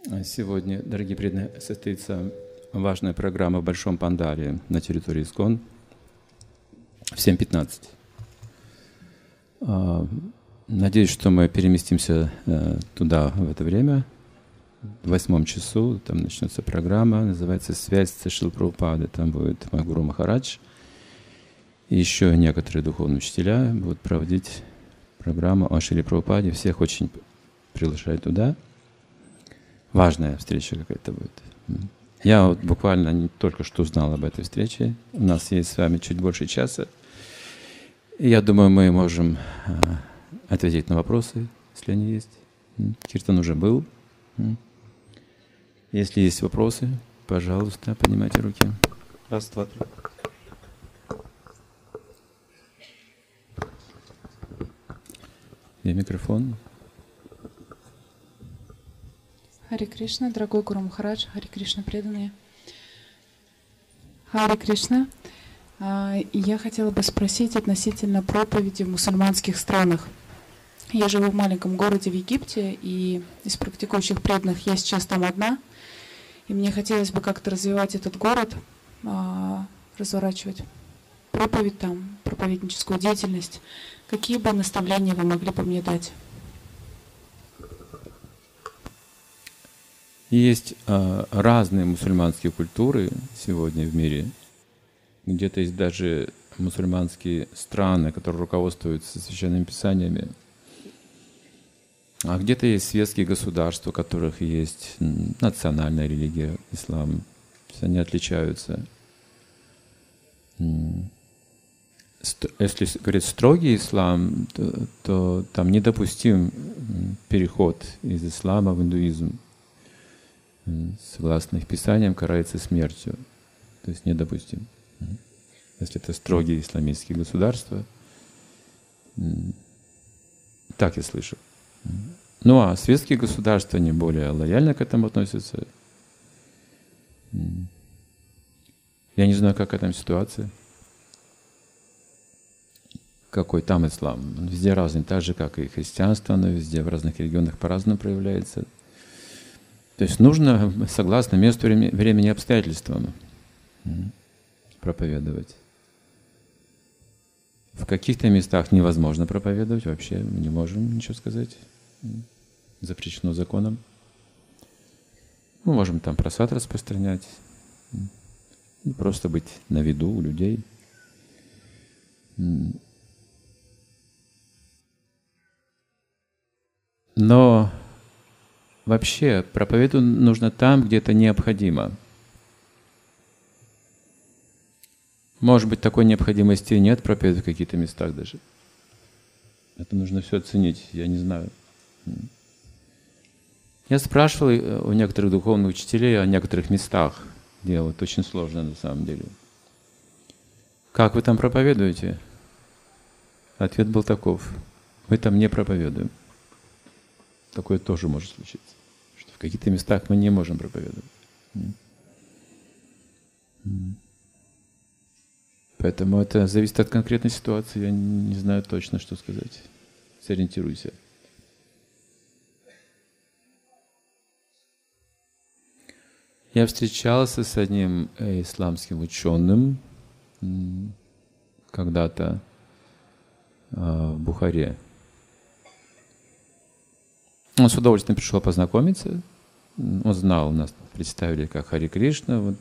Сегодня, дорогие преданные, состоится важная программа в Большом Пандаре на территории ИСККОН в 7:15. Надеюсь, что мы переместимся туда в это время. В 8 часу там начнется программа, называется «Связь с Шрилой Прабхупадой». Там будет мой гуру Махарадж. И еще некоторые духовные учителя будут проводить программу о Шриле Прабхупаде. Всех очень приглашаю туда. Важная встреча какая-то будет. Я вот буквально только что узнал об этой встрече. У нас есть с вами чуть больше часа. И я думаю, мы можем ответить на вопросы, если они есть. Киртан уже был. Если есть вопросы, пожалуйста, поднимайте руки. Раз, два, три. Где микрофон? Харе Кришна, дорогой Гуру Махарадж, Харе Кришна, преданные. Харе Кришна. Я хотела бы спросить относительно проповеди в мусульманских странах. Я живу в маленьком городе в Египте, и из практикующих преданных я сейчас там одна. И мне хотелось бы как-то развивать этот город, разворачивать проповедь там, проповедническую деятельность. Какие бы наставления вы могли бы мне дать? Есть разные мусульманские культуры сегодня в мире. Где-то есть даже мусульманские страны, которые руководствуются священными писаниями. А где-то есть светские государства, у которых есть национальная религия, ислам. То есть они отличаются. Если говорить строгий ислам, то там недопустим переход из ислама в индуизм. Согласно их писаниям, карается смертью. То есть недопустим. Если это строгие исламистские государства. Так я слышал. Ну а светские государства, они более лояльно к этому относятся. Я не знаю, какая там ситуация. Какой там ислам. Он везде разный, так же, как и христианство, оно везде в разных регионах по-разному проявляется. То есть нужно, согласно месту, времени и обстоятельствам, проповедовать. В каких-то местах невозможно проповедовать, вообще мы не можем ничего сказать. Запрещено законом. Мы можем там просад распространять, просто быть на виду у людей. Но вообще проповедовать нужно там, где это необходимо. Может быть, такой необходимости нет проповедовать в каких-то местах даже. Это нужно все оценить, я не знаю. Я спрашивал у некоторых духовных учителей о некоторых местах, где вот очень сложно на самом деле. Как вы там проповедуете? Ответ был таков: мы там не проповедуем. Такое тоже может случиться, что в каких-то местах мы не можем проповедовать. Поэтому это зависит от конкретной ситуации. Я не знаю точно, что сказать. Сориентируйся. Я встречался с одним исламским ученым когда-то в Бухаре. Он с удовольствием пришел познакомиться. Он знал, нас представили как Харе Кришна. Вот,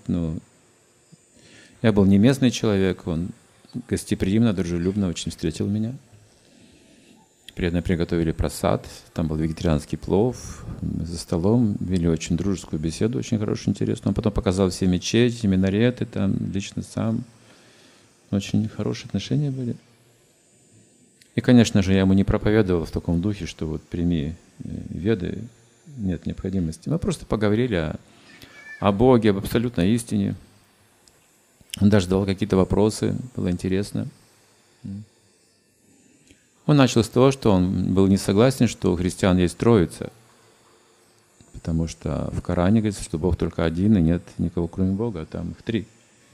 я был не местный человек, он гостеприимно, дружелюбно очень встретил меня. Преданные приготовили прасад, там был вегетарианский плов. Мы за столом вели очень дружескую беседу, очень хорошую, интересную. Он потом показал все мечети, минареты, там лично сам. Очень хорошие отношения были. И, конечно же, я ему не проповедовал в таком духе, что вот прими веды, нет необходимости. Мы просто поговорили о Боге, об абсолютной истине. Он даже задавал какие-то вопросы, было интересно. Он начал с того, что он был не согласен, что у христиан есть Троица, потому что в Коране говорится, что Бог только один, и нет никого кроме Бога, а там их три.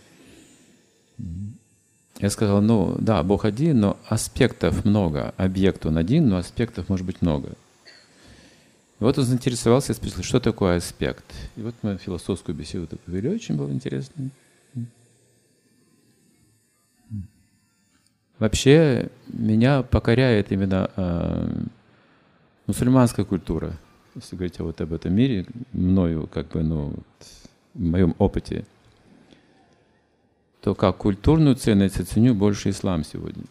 Я сказал, да, Бог один, но аспектов много. Объект Он один, но аспектов может быть много. И вот он заинтересовался, я спросил, что такое аспект. И вот мы философскую беседу такую вели, очень было интересно. Вообще меня покоряет именно мусульманская культура. Если говорить вот об этом мире, мною, как бы, в моем опыте, то как культурную ценность я ценю больше ислам сегодня.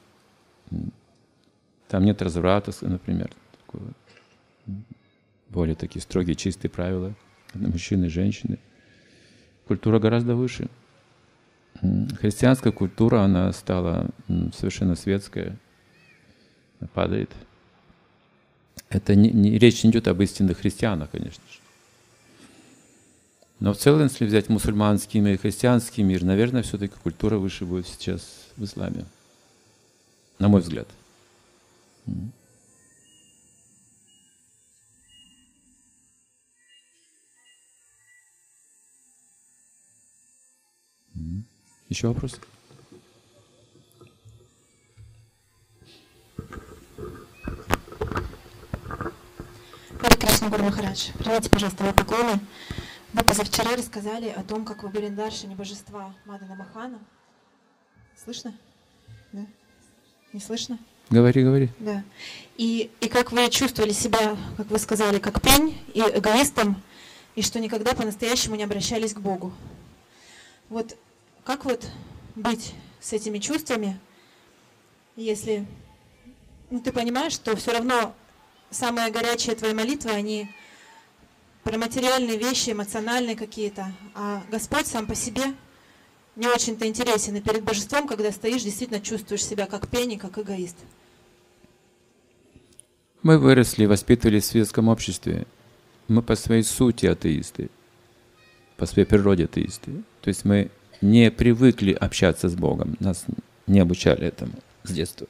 Там нет разврата, например, такого. Более такие строгие, чистые правила для мужчины и женщины. Культура гораздо выше. Христианская культура, она стала совершенно светская, падает. Это речь не идет об истинных христианах, конечно же. Но в целом, если взять мусульманский мир и христианский мир, наверное, все-таки культура выше будет сейчас в исламе. На мой взгляд. Еще вопросы? Харе Кришна, Гуру Махарадж, примите, пожалуйста, мои поклоны. Вы позавчера рассказали о том, как вы были на даршине божества Мадана Мохана. Слышно? Да? Не слышно? Говори, говори. Да. И как вы чувствовали себя, как вы сказали, как пень и эгоистом, и что никогда по-настоящему не обращались к Богу. Вот как вот быть с этими чувствами, если ты понимаешь, что все равно самые горячие твои молитвы, они про материальные вещи, эмоциональные какие-то, а Господь сам по себе не очень-то интересен. И перед божеством, когда стоишь, действительно чувствуешь себя как пень и как эгоист. Мы выросли, воспитывались в светском обществе. Мы по своей сути атеисты, по своей природе атеисты. То есть мы не привыкли общаться с Богом. Нас не обучали этому с детства.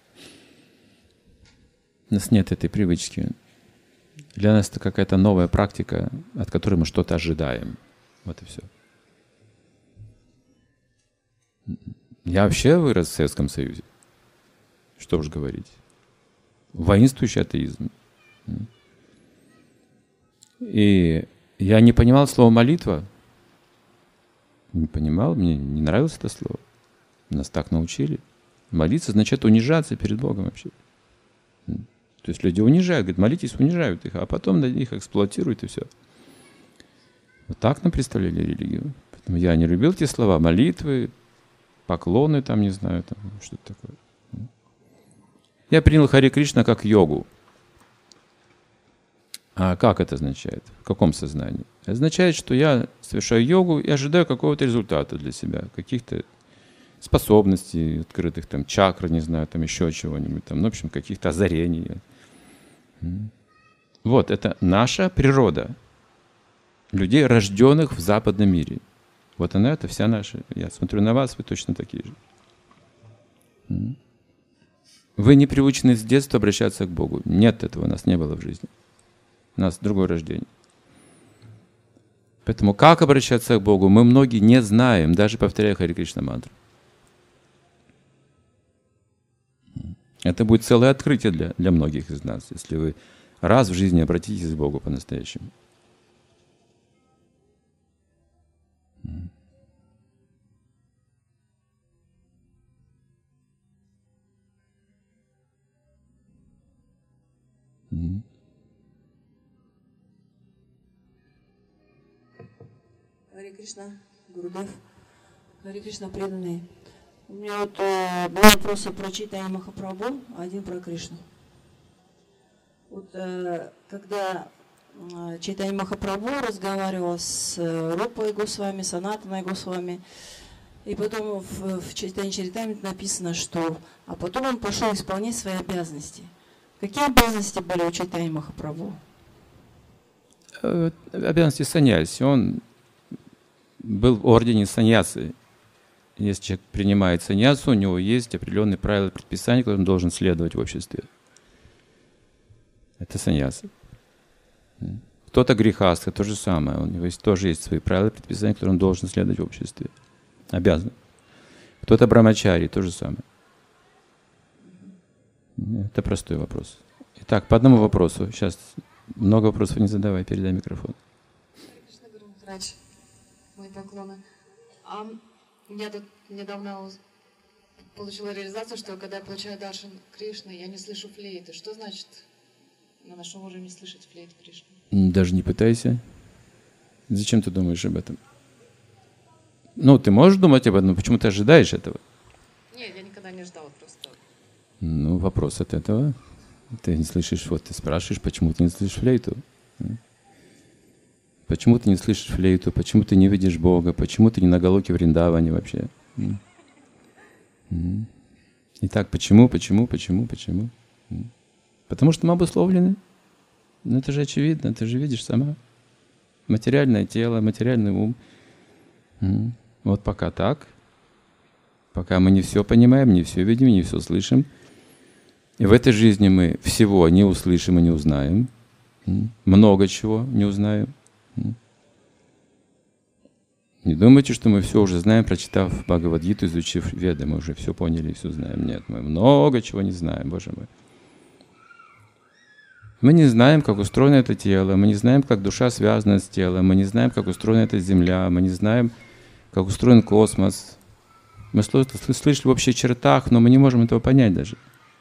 У нас нет этой привычки. Для нас это какая-то новая практика, от которой мы что-то ожидаем. Вот и все. Я вообще вырос в Советском Союзе. Что уж говорить. Воинствующий атеизм. И я не понимал слово «молитва». Не понимал, мне не нравилось это слово. Нас так научили. Молиться значит унижаться перед Богом вообще. То есть люди унижают, говорят, молитесь, унижают их, а потом их эксплуатируют и все. Вот так нам представляли религию. Поэтому я не любил те слова, молитвы, поклоны, там, не знаю, там, что-то такое. Я принял Харе Кришна как йогу. А как это означает? В каком сознании? Это означает, что я совершаю йогу и ожидаю какого-то результата для себя, каких-то способностей открытых, там, чакр, не знаю, там еще чего-нибудь, там, в общем, каких-то озарений. Вот, это наша природа людей, рожденных в западном мире. Вот она, это вся наша. Я смотрю на вас, вы точно такие же. Вы не приучены с детства обращаться к Богу. Нет этого, у нас не было в жизни. У нас другое рождение. Поэтому как обращаться к Богу, мы многие не знаем, даже повторяя Харе Кришна мантру. Это будет целое открытие для многих из нас, если вы раз в жизни обратитесь к Богу по-настоящему. Харе Кришна, Гурудев, Харе Кришна, преданные. У меня вот два вопроса про Чайтанья Махапрабху, один про Кришну. Вот когда Чайтанья Махапрабху разговаривал с Рупой Госвами, Санатаной Госвами, и потом в Чайтанья Чаритамрите написано, что а потом он пошел исполнять свои обязанности. Какие обязанности были у Чайтаньи Махапрабху? Обязанности саньяси. Он был в ордене саньясы. Если человек принимает саньясу, у него есть определенные правила предписания, которым он должен следовать в обществе. Это саньяса. Кто-то грехастха, то же самое. У него тоже есть свои правила предписания, которым он должен следовать в обществе. Обязан. Кто-то брамачари, то же самое. Это простой вопрос. Итак, по одному вопросу. Сейчас Много вопросов не задавай, передай микрофон. Кришна Гуру Махарадж, мои поклоны. Я тут недавно получила реализацию, что когда я получаю даршан Кришны, я не слышу флейты. Что значит на нашем уровне слышать флейту Кришны? Даже не пытайся. Зачем ты думаешь об этом? Ну, ты можешь думать об этом, но почему ты ожидаешь этого? Нет, я никогда не ждала просто. Ну, вопрос от этого. Ты не слышишь, вот ты спрашиваешь, почему ты не слышишь флейту? Почему ты не слышишь флейту? Почему ты не видишь Бога? Почему ты не на Галоке Вриндаване вообще? Итак, почему? Потому что мы обусловлены. Ну, это же очевидно, ты же видишь сама. Материальное тело, материальный ум. Вот пока так, пока мы не все понимаем, не все видим, не все слышим. И в этой жизни мы всего не услышим и не узнаем. Много чего не узнаем. Не думайте, что мы все уже знаем, прочитав Бхагавад-гиту, изучив Веды, мы уже все поняли и все знаем. Нет, мы много чего не знаем, Боже мой. Мы не знаем, как устроено это тело, мы не знаем, как душа связана с телом, мы не знаем, как устроена эта Земля, мы не знаем, как устроен космос. Мы слышали в общих чертах, но мы не можем этого понять даже.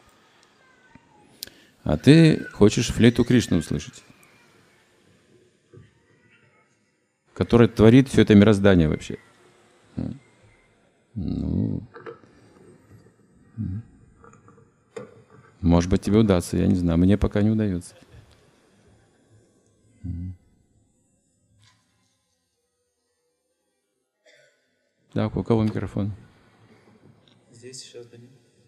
А ты хочешь флейту Кришны услышать, который творит все это мироздание вообще. Ну, может быть, тебе удастся, я не знаю. Мне пока не удается. Да, у кого микрофон? Здесь сейчас дадим.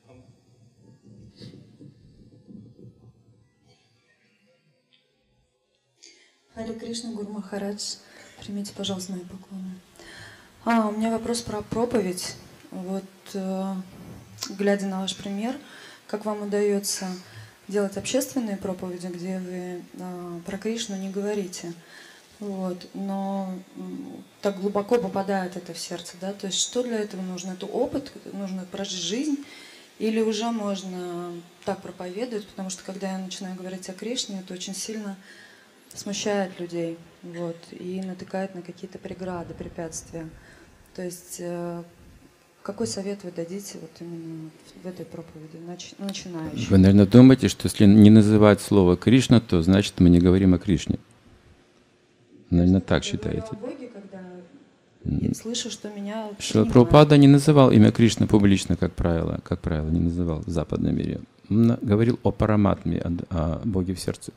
Харе Кришна, Гуру Махарадж, примите, пожалуйста, мои поклоны. У меня вопрос про проповедь. Вот, глядя на ваш пример, как вам удается делать общественные проповеди, где вы про Кришну не говорите, вот, но так глубоко попадает это в сердце, да? То есть что для этого нужно? Это опыт, нужно прожить жизнь, или уже можно так проповедовать, потому что когда я начинаю говорить о Кришне, это очень сильно смущает людей, вот, и натыкает на какие-то преграды, препятствия. То есть какой совет вы дадите вот именно в этой проповеди начинающим? Вы, наверное, думаете, что если не называть слово Кришна, то значит мы не говорим о Кришне. Наверное, так считаете. Я говорю о Боге, когда я слышу, что меня Шрила Прабхупада не называл имя Кришны публично, как правило, не называл в западном мире. Он говорил о Параматме, о Боге в сердце.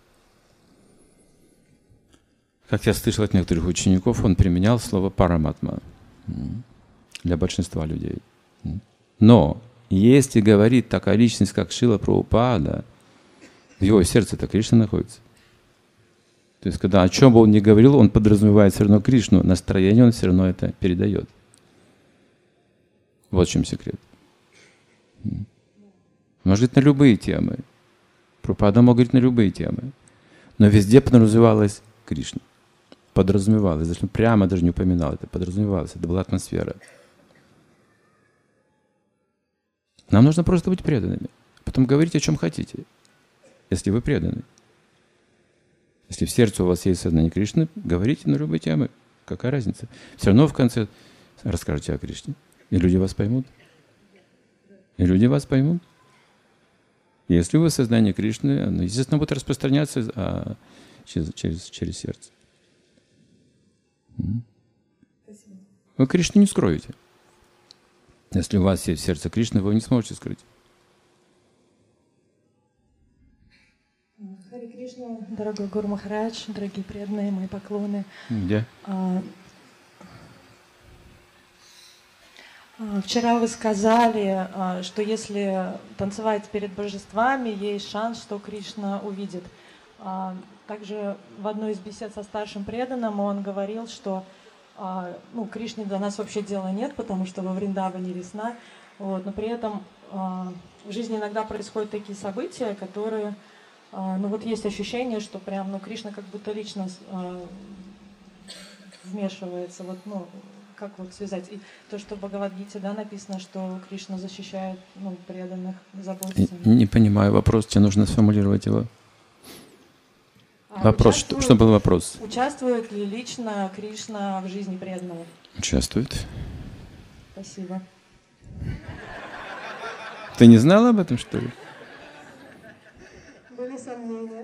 Как я слышал от некоторых учеников, он применял слово «параматма» для большинства людей. Но если говорит такая личность, как Шрила Прабхупада, в его сердце-то Кришна находится. То есть, когда о чем бы он ни говорил, он подразумевает все равно Кришну, настроение он все равно это передает. Вот в чем секрет. Может говорить на любые темы. Прабхупада мог говорить на любые темы. Но везде подразумевалась Кришна. Подразумевалось, даже прямо даже не упоминал, это подразумевалось, это была атмосфера. Нам нужно просто быть преданными. Потом говорить о чем хотите, если вы преданы. Если в сердце у вас есть сознание Кришны, говорите на любые темы. Какая разница? Все равно в конце расскажете о Кришне. И люди вас поймут. Если вы сознание Кришны, оно, естественно, будет распространяться через сердце. Вы Кришну не скроете. Если у вас есть в сердце Кришны, вы его не сможете скрыть. Харе Кришна, дорогой Гуру Махарадж, дорогие преданные, мои поклоны. Где? Вчера вы сказали, что если танцевать перед божествами, есть шанс, что Кришна увидит. Также в одной из бесед со старшим преданным он говорил, что Кришне до нас вообще дела нет, потому что во Вриндаване весна. Вот, но при этом в жизни иногда происходят такие события, которые, есть ощущение, что прям, Кришна как будто лично вмешивается. Как связать? И то, что в Бхагавад-гите, написано, что Кришна защищает преданных, заботится. Не понимаю вопрос, тебе нужно сформулировать его. Вопрос, что был вопрос? Участвует ли лично Кришна в жизни преданного? Участвует. Спасибо. Ты не знала об этом, что ли? Были сомнения.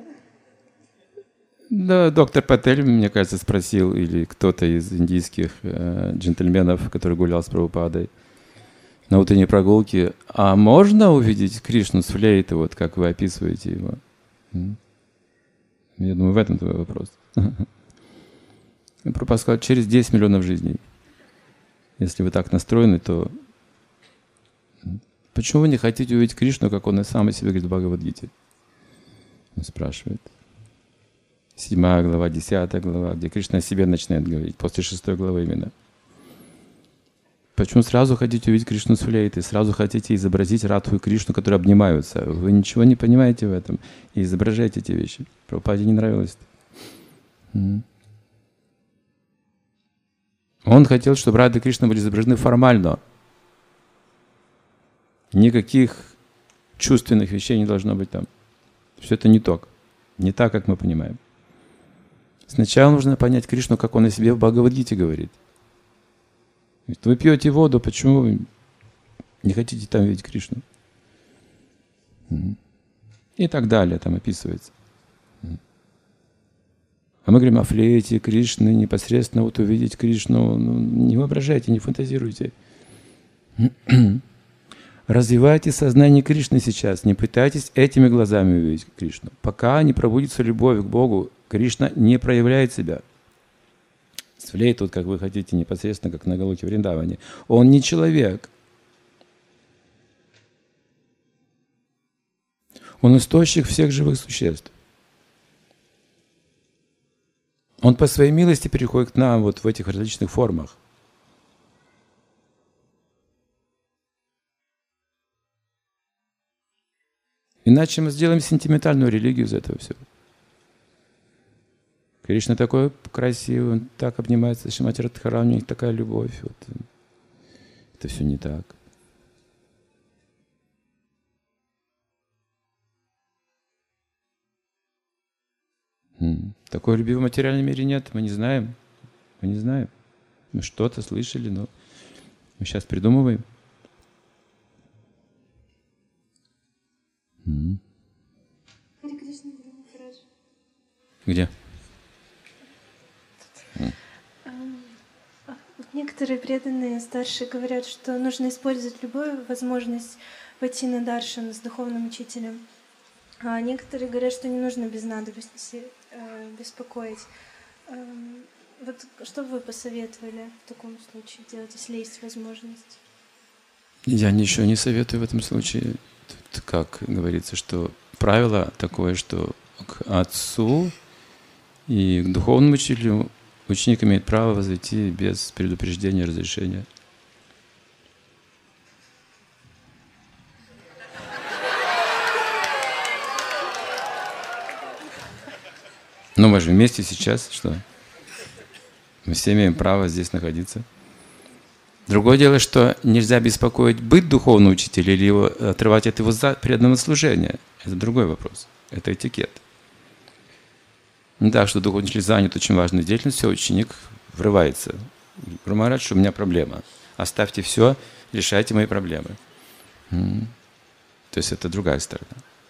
Да, доктор Патель, мне кажется, спросил, или кто-то из индийских джентльменов, который гулял с Прабхупадой на утренней прогулке, а можно увидеть Кришну с флейты, вот как вы описываете его? Я думаю, в этом твой вопрос. Прабхупада сказал, через 10 миллионов жизней. Если вы так настроены, то почему вы не хотите увидеть Кришну, как он и сам о себе говорит в Бхагавад-гите? Он спрашивает. 7 глава, 10 глава, где Кришна о себе начинает говорить, после 6 главы именно. Почему сразу хотите увидеть Кришну с флейтой, сразу хотите изобразить Радху и Кришну, которые обнимаются? Вы ничего не понимаете в этом и изображаете эти вещи. Прабхупаде не нравилось это. Он хотел, чтобы Рада и Кришна были изображены формально. Никаких чувственных вещей не должно быть там. Все это не так. Не так, как мы понимаем. Сначала нужно понять Кришну, как он о себе в Бхагавад-гите говорит. Вы пьете воду, почему вы не хотите там видеть Кришну? И так далее, там описывается. А мы говорим о флейте Кришны, непосредственно вот увидеть Кришну. Не воображайте, не фантазируйте. Развивайте сознание Кришны сейчас. Не пытайтесь этими глазами увидеть Кришну. Пока не пробудится любовь к Богу, Кришна не проявляет себя. С флейтой, вот как вы хотите, непосредственно, как на Галоке Вриндаване. Он не человек. Он источник всех живых существ. Он по своей милости переходит к нам вот в этих различных формах. Иначе мы сделаем сентиментальную религию из этого всего. Кришна такой красивый, он так обнимается с Шримати Радхарани, у них такая любовь. Вот. Это все не так. Такой любви в материальном мире нет, мы не знаем. Мы не знаем. Мы что-то слышали, но мы сейчас придумываем. Где? Некоторые преданные старшие говорят, что нужно использовать любую возможность войти на даршан с духовным учителем. А некоторые говорят, что не нужно без надобности беспокоить. Вот что бы вы посоветовали в таком случае делать, если есть возможность? Я ничего не советую в этом случае. Тут, как говорится, что правило такое, что к отцу и к духовному учителю ученик имеет право возойти без предупреждения и разрешения. Ну, мы же вместе сейчас, что? Мы все имеем право здесь находиться. Другое дело, что нельзя беспокоить быт духовного учителя или его, отрывать от его преданного служения. Это другой вопрос. Это этикет. Не так, что духовный учитель занят очень важной деятельностью, а ученик врывается. Гуру Махарадж, у меня проблема. Оставьте все, решайте мои проблемы. То есть это другая сторона.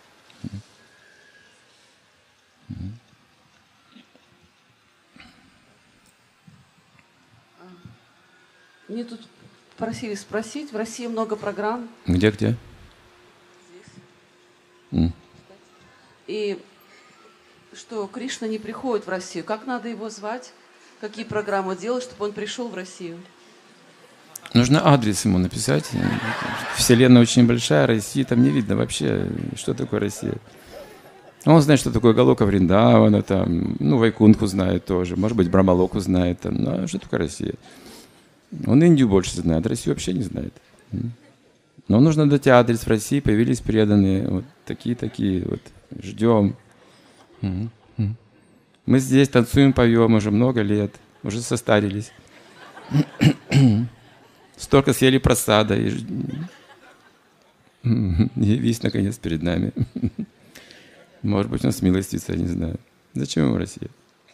Мне тут просили спросить, в России много программ. Где? Здесь. И что Кришна не приходит в Россию. Как надо его звать? Какие программы делать, чтобы он пришел в Россию? Нужно адрес ему написать. Вселенная очень большая, России там не видно вообще, что такое Россия. Он знает, что такое Галока Вриндавана, там, Вайкунху знает тоже, может быть, Брамалоку знает, там, но что такое Россия? Он Индию больше знает, Россию вообще не знает. Но нужно дать адрес в России, появились преданные, вот такие, вот, ждем. Мы здесь танцуем, поем уже много лет, уже состарились. Столько съели просада, и явись, наконец, перед нами. Может быть, он смилостится, я не знаю. Зачем ему Россия?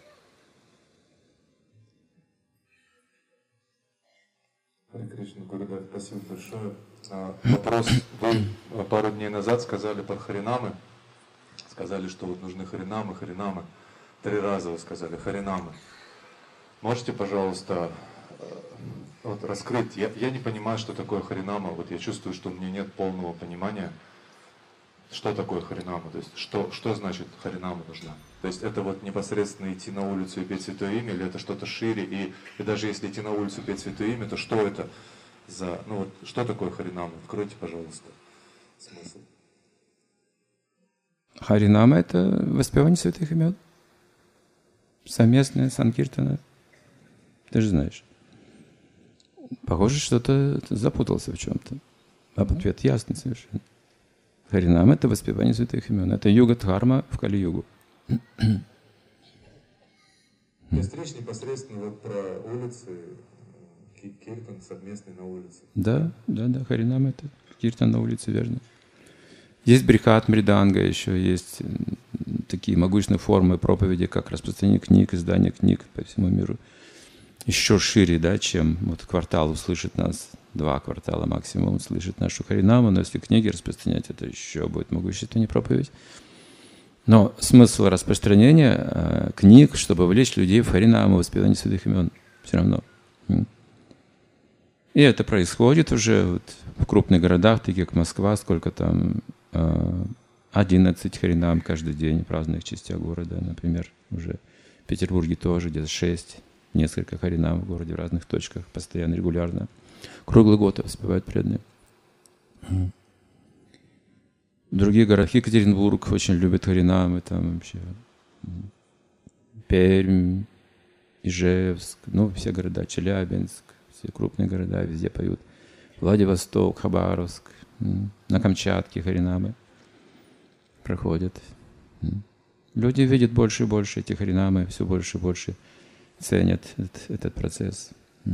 Харе Кришна, Гурудев, спасибо большое. Вопрос. Вы пару дней назад сказали про харинамы. Сказали, что вот нужны харинамы, харинамы. 3 раза вы сказали харинамы. Можете, пожалуйста, вот раскрыть? Я не понимаю, что такое харинама. Вот я чувствую, что у меня нет полного понимания, что такое харинама. То есть, что значит харинама нужна? То есть это вот непосредственно идти на улицу и петь Святое Имя, или это что-то шире? И даже если идти на улицу и петь Святое Имя, то что это за... Ну вот, что такое харинама? Откройте, пожалуйста, смысл. Харинама — это воспевание святых имен. Совместное санкиртана. Ты же знаешь. Похоже, что-то запутался в чем-то. А ответ ясный совершенно. Харинама — это воспевание святых имен. Это юга-дхарма в Кали-югу. То есть речь непосредственно вот про улицы, киртан совместный на улице. Да, харинама — это киртан на улице, верно. Есть брихат мриданга еще, есть такие могущественные формы проповеди, как распространение книг, издание книг по всему миру. Еще шире, да, чем вот квартал услышит нас, 2 квартала максимум услышит нашу харинаму, но если книги распространять, это еще будет могущественнее проповедь. Но смысл распространения книг, чтобы вовлечь людей в харинаму, воспевание святых имен, все равно. И это происходит уже вот в крупных городах, таких как Москва, сколько там 11 харинам каждый день в разных частях города, например, уже в Петербурге тоже где-то 6, несколько харинам в городе в разных точках, постоянно, регулярно. Круглый год воспевают преданные. В других городах, Екатеринбург очень любит харинамы, там вообще Пермь, Ижевск, ну все города, Челябинск, все крупные города, везде поют. Владивосток, Хабаровск, на Камчатке харинамы проходят. Люди видят больше и больше эти харинамы, все больше и больше ценят этот процесс.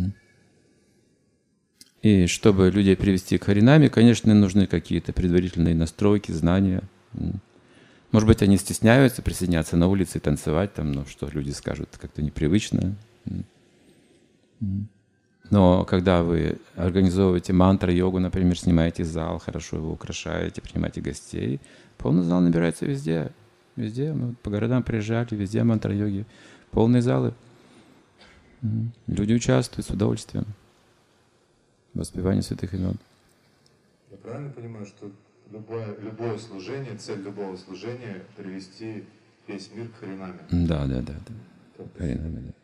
И чтобы людей привести к харинаме, конечно, нужны какие-то предварительные настройки, знания. Может быть, они стесняются присоединяться на улице и танцевать, там, ну, что люди скажут, как-то непривычно. Но когда вы организовываете мантра-йогу, например, снимаете зал, хорошо его украшаете, принимаете гостей, полный зал набирается везде. Везде. Мы по городам приезжали, везде мантра-йоги. Полные залы. Люди участвуют с удовольствием в воспевании святых имен. Я правильно понимаю, что любое служение, цель любого служения — привести весь мир к харинаме? Да. Харинаме, да.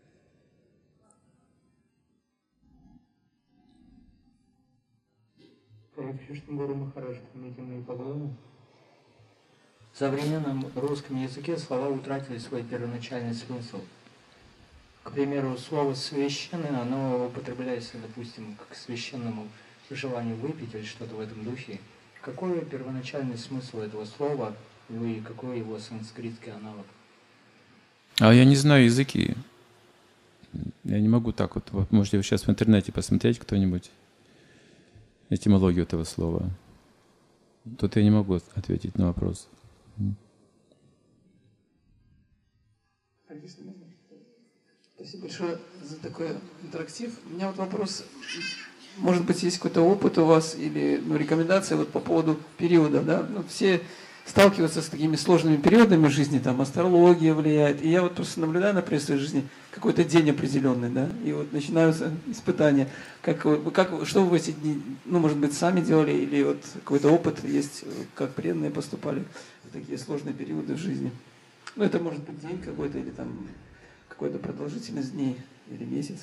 Харе Кришна, Гуру Махарадж, примите мои поклоны. В современном русском языке слова утратили свой первоначальный смысл. К примеру, слово «священное», оно употребляется, допустим, как к священному желанию выпить или что-то в этом духе. Какой первоначальный смысл этого слова и какой его санскритский аналог? А я не знаю языки. Я не могу так вот. Можете вы сейчас в интернете посмотреть кто-нибудь этимологию этого слова. Тут я не могу ответить на вопрос. Спасибо большое за такой интерактив. У меня вот вопрос, может быть, есть какой-то опыт у вас или рекомендация вот по поводу периода, да? Все сталкиваются с такими сложными периодами жизни, там астрология влияет, и я вот просто наблюдаю, например, в своей жизни какой-то день определенный, да, и вот начинаются испытания. Что вы в эти дни, может быть, сами делали, или вот какой-то опыт есть, как преданные поступали в такие сложные периоды в жизни? Это может быть день какой-то, или там какой-то продолжительность дней, или месяц.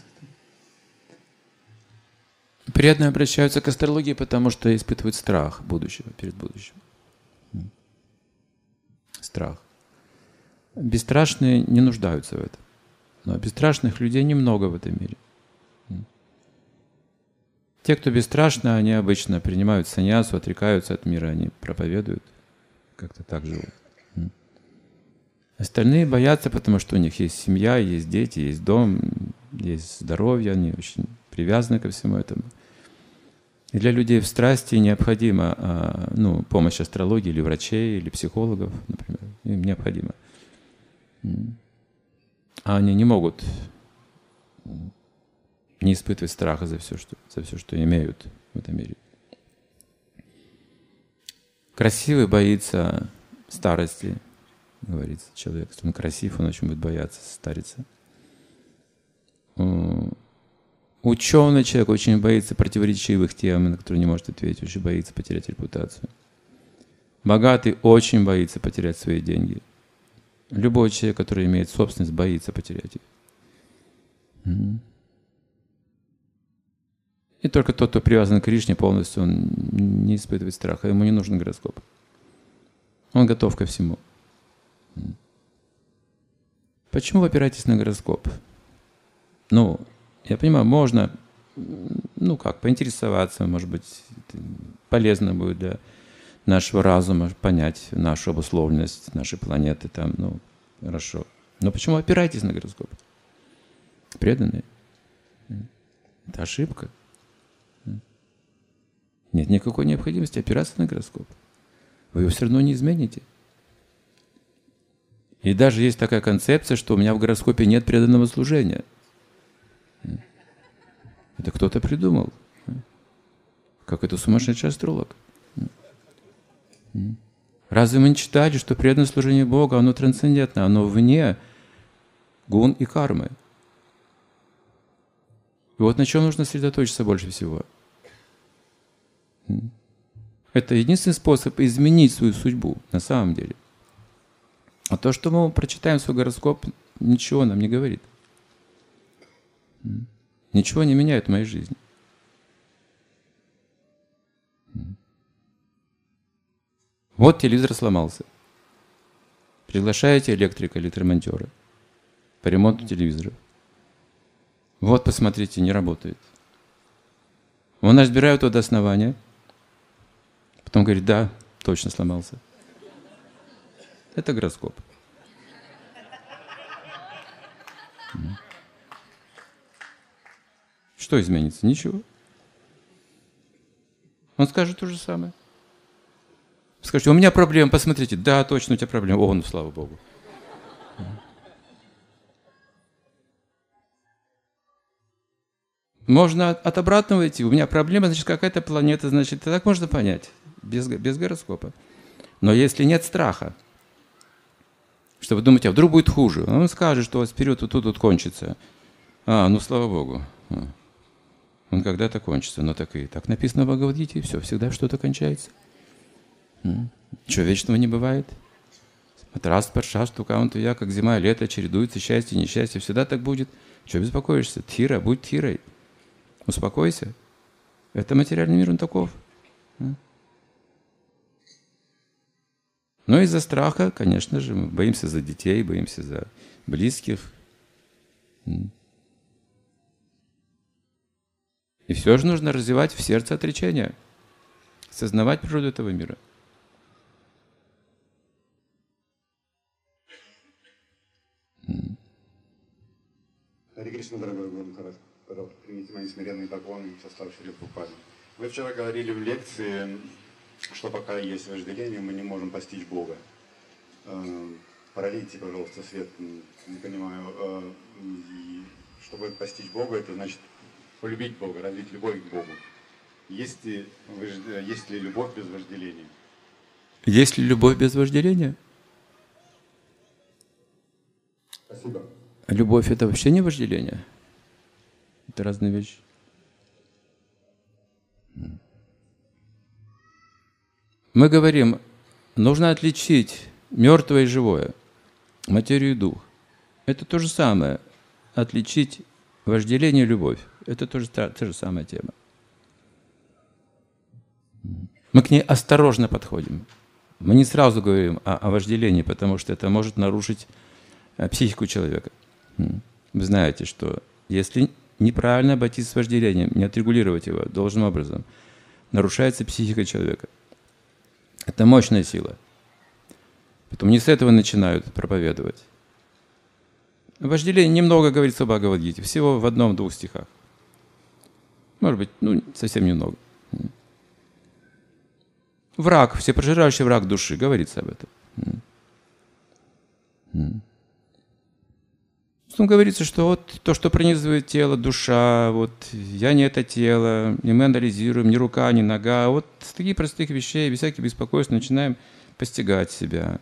Преданные обращаются к астрологии, потому что испытывают страх будущего, перед будущим. Страх. Бесстрашные не нуждаются в этом. Но бесстрашных людей немного в этом мире. Те, кто бесстрашны, они обычно принимают саньясу, отрекаются от мира, они проповедуют, как-то так живут. Остальные боятся, потому что у них есть семья, есть дети, есть дом, есть здоровье, они очень привязаны ко всему этому. И для людей в страсти необходима помощь астрологии или врачей, или психологов, например. Им необходимо. А они не могут не испытывать страха за все, что имеют в этом мире. Красивый боится старости, говорится человек. Если он красив, он очень будет бояться стариться. Ученый человек очень боится противоречивых тем, на которые не может ответить, очень боится потерять репутацию. Богатый очень боится потерять свои деньги. Любой человек, который имеет собственность, боится потерять их. И только тот, кто привязан к Кришне полностью, он не испытывает страха, ему не нужен гороскоп. Он готов ко всему. Почему вы опираетесь на гороскоп? Я понимаю, можно, поинтересоваться, может быть, полезно будет для нашего разума понять нашу обусловленность нашей планеты, хорошо. Но почему опираетесь на гороскоп? Преданные. Это ошибка. Нет никакой необходимости опираться на гороскоп. Вы его все равно не измените. И даже есть такая концепция, что у меня в гороскопе нет преданного служения. Это кто-то придумал. Как это сумасшедший астролог. Разве мы не читали, что преданное служение Богу, оно трансцендентно, оно вне гун и кармы? И вот на чем нужно сосредоточиться больше всего? Это единственный способ изменить свою судьбу, на самом деле. А то, что мы прочитаем свой гороскоп, ничего нам не говорит. Ничего не меняет в моей жизни. Вот телевизор сломался. Приглашаете электрика, электромонтера по ремонту телевизора. Вот, посмотрите, не работает. Он разбирает его до основания. Потом говорит, да, точно сломался. Это гороскоп. Что изменится? Ничего. Он скажет то же самое. Скажите, у меня проблема, посмотрите. Да, точно, у тебя проблема. О, слава Богу. Можно от обратного идти. У меня проблема, значит, какая-то планета, значит, так можно понять, без гороскопа. Но если нет страха, что вы думаете, а вдруг будет хуже, он скажет, что вперед вот тут кончится. Слава Богу. Он когда-то кончится, но так написано в Бхагавад-гите, и все, всегда что-то кончается. Чего вечного не бывает? Раз, паршаш, тукаунту я, как зима и лето, чередуется счастье и несчастье, всегда так будет. Чего беспокоишься? Тхира, будь тхирой. Успокойся. Это материальный мир, он таков. Но из-за страха, конечно же, мы боимся за детей, боимся за близких. И все же нужно развивать в сердце отречение, сознавать природу этого мира. Харе Кришна, дорогой Гуру Махарадж, пожалуйста, примите мои смиренные поклоны в состав Шри Прабхупады. Вы вчера говорили в лекции, что пока есть вожделение, мы не можем постичь Бога. Пролейте, пожалуйста, свет, не понимаю. Чтобы постичь Бога, это значит полюбить Бога, развить любовь к Богу. Есть ли любовь без вожделения? Есть ли любовь без вожделения? Спасибо. Любовь — это вообще не вожделение. Это разные вещи. Мы говорим, нужно отличить мертвое и живое, материю и дух. Это то же самое. Отличить вожделение и любовь. Это та же самая тема. Мы к ней осторожно подходим. Мы не сразу говорим о вожделении, потому что это может нарушить психику человека. Вы знаете, что если неправильно обойтись с вожделением, не отрегулировать его должным образом, нарушается психика человека. Это мощная сила. Поэтому не с этого начинают проповедовать. Вожделение немного говорится в Бхагавад-гите, всего в 1-2 стихах. Может быть, совсем немного. Враг, всепожирающий враг души, говорится об этом. Потом говорится, что вот то, что пронизывает тело, душа, вот я не это тело, и мы анализируем, ни рука, ни нога. Вот с таких простых вещей, без всяких беспокойств начинаем постигать себя.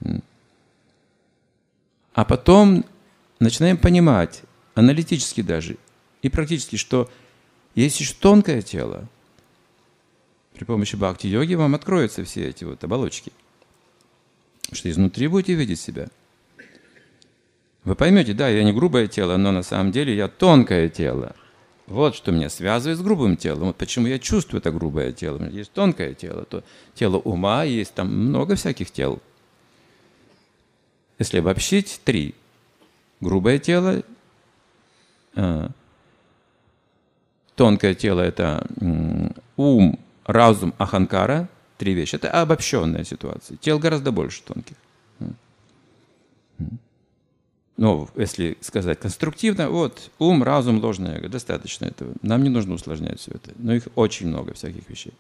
А потом начинаем понимать, аналитически даже, и практически, что есть еще тонкое тело. При помощи бхакти-йоги вам откроются все эти вот оболочки. Что изнутри будете видеть себя. Вы поймете, да, я не грубое тело, но на самом деле я тонкое тело. Вот что меня связывает с грубым телом. Вот почему я чувствую это грубое тело. Есть тонкое тело, то тело ума, есть там много всяких тел. Если обобщить, 3. Грубое тело, тонкое тело – это ум, разум, аханкара. 3 вещи. Это обобщенная ситуация. Тел гораздо больше тонких. Но если сказать конструктивно, вот ум, разум, ложное эго, достаточно этого. Нам не нужно усложнять все это. Но их очень много, всяких вещей.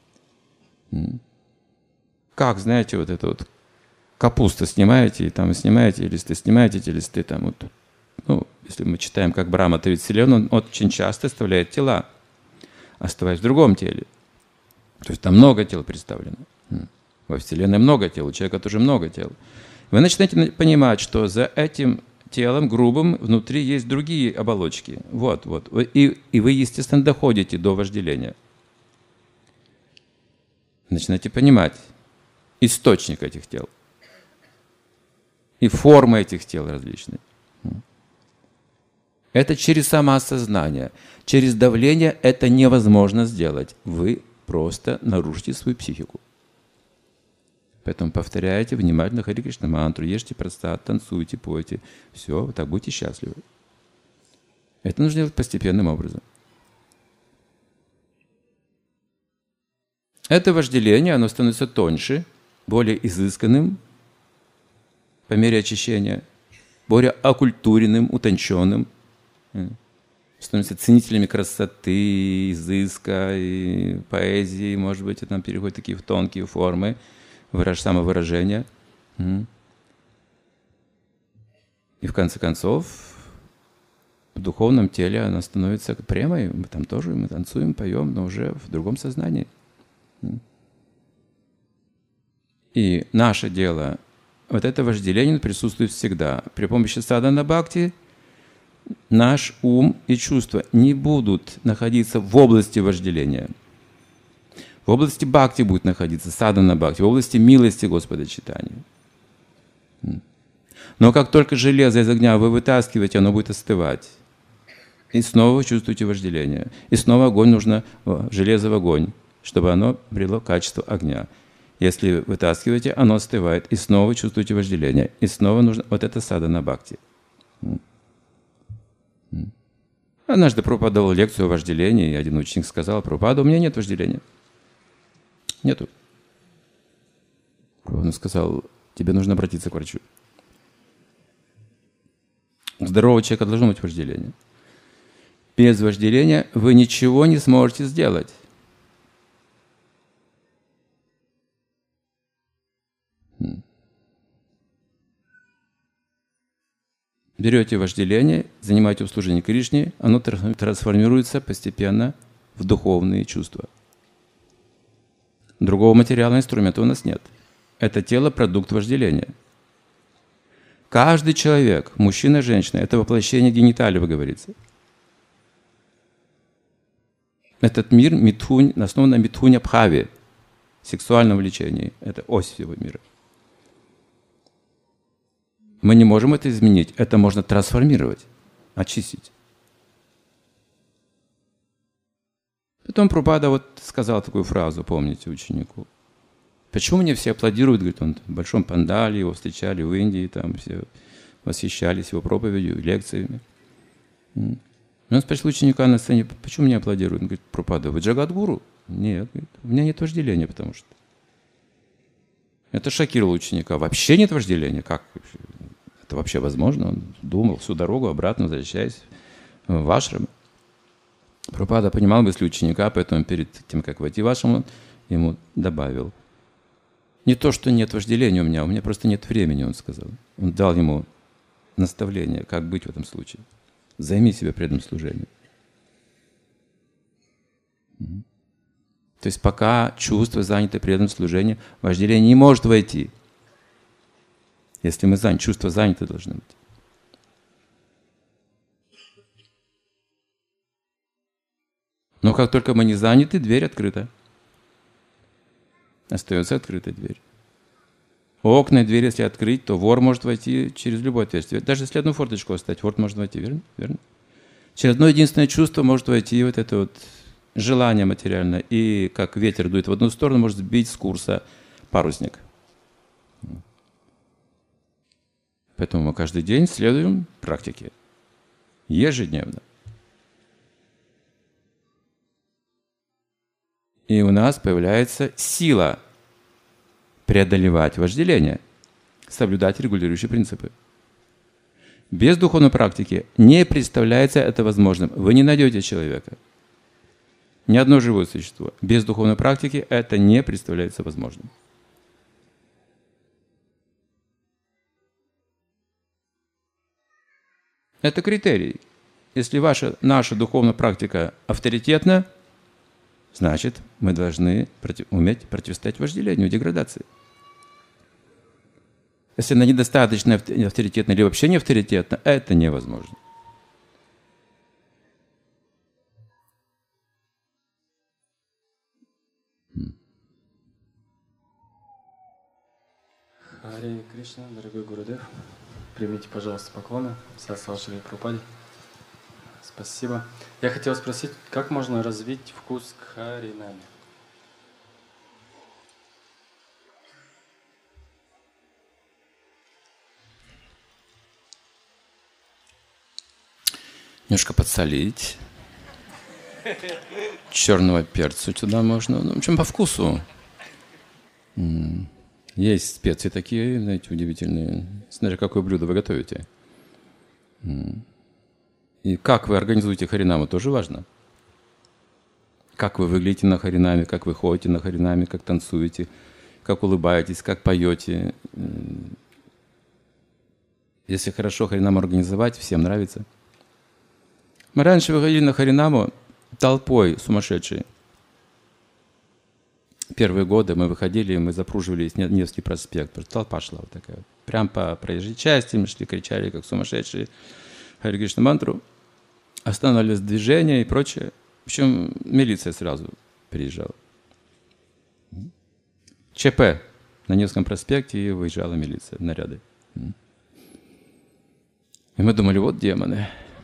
Как, знаете, вот это вот капусту снимаете, и там снимаете листы, снимаете эти листы, там вот, ну, если мы читаем, как Брахма творит Вселенную, он очень часто оставляет тела, оставаясь в другом теле. То есть там много тел представлено. Во Вселенной много тел, у человека тоже много тел. Вы начинаете понимать, что за этим телом грубым внутри есть другие оболочки. Вот. И вы, естественно, доходите до вожделения. Начинаете понимать источник этих тел. И формы этих тел различные. Это через самоосознание. Через давление это невозможно сделать. Вы просто нарушите свою психику. Поэтому повторяйте внимательно Хари Кришна мантру, ешьте прасад, танцуйте, пойте. Все, так будьте счастливы. Это нужно делать постепенным образом. Это вожделение, оно становится тоньше, более изысканным по мере очищения, более окультуренным, утонченным. Становятся ценителями красоты, изыска, и поэзии, может быть, это переходит такие в тонкие формы. Самовыражения. И в конце концов, в духовном теле она становится премой. Мы там тоже мы танцуем, поем, но уже в другом сознании. И наше дело, вот это вожделение присутствует всегда. При помощи садхана бхакти наш ум и чувства не будут находиться в области вожделения. В области бхакти будет находиться, садхана бхакти, в области милости Господа читания. Но как только железо из огня вы вытаскиваете, оно будет остывать. И снова вы чувствуете вожделение. И снова огонь нужно, железо в огонь, чтобы оно обрело качество огня. Если вытаскиваете, оно остывает. И снова вы чувствуете вожделение. И снова нужно, вот это садхана бхакти. Однажды Прабхупада давал лекцию о вожделении, и один ученик сказал: Прабхупада, у меня нет вожделения. Нету. Он сказал: тебе нужно обратиться к врачу. У здорового человека должно быть вожделение. Без вожделения вы ничего не сможете сделать. Берете вожделение, занимаете в служении Кришне, оно трансформируется постепенно в духовные чувства. Другого материального инструмента у нас нет. Это тело – продукт вожделения. Каждый человек, мужчина, женщина – это воплощение гениталий, говорится. Этот мир митхунь, основан на митхунья-бхаве, сексуальном влечении. Это ось всего мира. Мы не можем это изменить, это можно трансформировать, очистить. Потом Прабхупада вот сказал такую фразу, помните, ученику. Почему мне все аплодируют? Говорит, он в большом пандале, его встречали в Индии, там все восхищались его проповедью, лекциями. И он спросил ученика на сцене: почему мне аплодируют? Он говорит: Прабхупада, вы Джагадгуру? Нет, говорит, у меня нет вожделения, потому что. Это шокировало ученика. Вообще нет вожделения? Как? Это вообще возможно? Он думал всю дорогу обратно, возвращаясь в ашрам. Прабхупада понимал мысли ученика, поэтому перед тем, как войти в ашрам, он ему добавил: не то, что нет вожделения у меня просто нет времени, он сказал. Он дал ему наставление, как быть в этом случае. Займи себя преданным служением. То есть пока чувство занято преданным служением, вожделение не может войти. Если мы заняты, чувство занято должно быть. Но как только мы не заняты, дверь открыта. Остается открытой дверь. Окна и двери, если открыть, то вор может войти через любое отверстие. Даже если одну форточку оставить, вор может войти, верно? Верно? Через одно единственное чувство может войти вот это вот желание материальное. И как ветер дует в одну сторону, может сбить с курса парусник. Поэтому мы каждый день следуем практике. Ежедневно. И у нас появляется сила преодолевать вожделение, соблюдать регулирующие принципы. Без духовной практики не представляется это возможным. Вы не найдете человека, ни одно живое существо. Без духовной практики это не представляется возможным. Это критерий. Если наша духовная практика авторитетна, значит, мы должны уметь противостоять вожделению, деградации. Если она недостаточно авторитетна или вообще не авторитетна, это невозможно. Харе Кришна, дорогой Гурудев, примите, пожалуйста, поклоны. Сасал Шри Прабхупаде. Спасибо. Я хотел спросить, как можно развить вкус к Харинаме? Немножко подсолить. Черного перца туда можно. Ну, в общем, по вкусу. Есть специи такие, знаете, удивительные. Смотря какое блюдо вы готовите. И как вы организуете харинаму, тоже важно. Как вы выглядите на харинаме, как вы ходите на харинаме, как танцуете, как улыбаетесь, как поете. Если хорошо харинаму организовать, всем нравится. Мы раньше выходили на харинаму толпой сумасшедшей. Первые годы мы выходили, мы запруживали Невский проспект, просто толпа шла вот такая. Прям по проезжей части мы шли, кричали, как сумасшедшие, Харе Кришна мантру. Останавливалось движение и прочее. В общем, милиция сразу приезжала. ЧП на Невском проспекте, и выезжала милиция, наряды. И мы думали, вот демоны.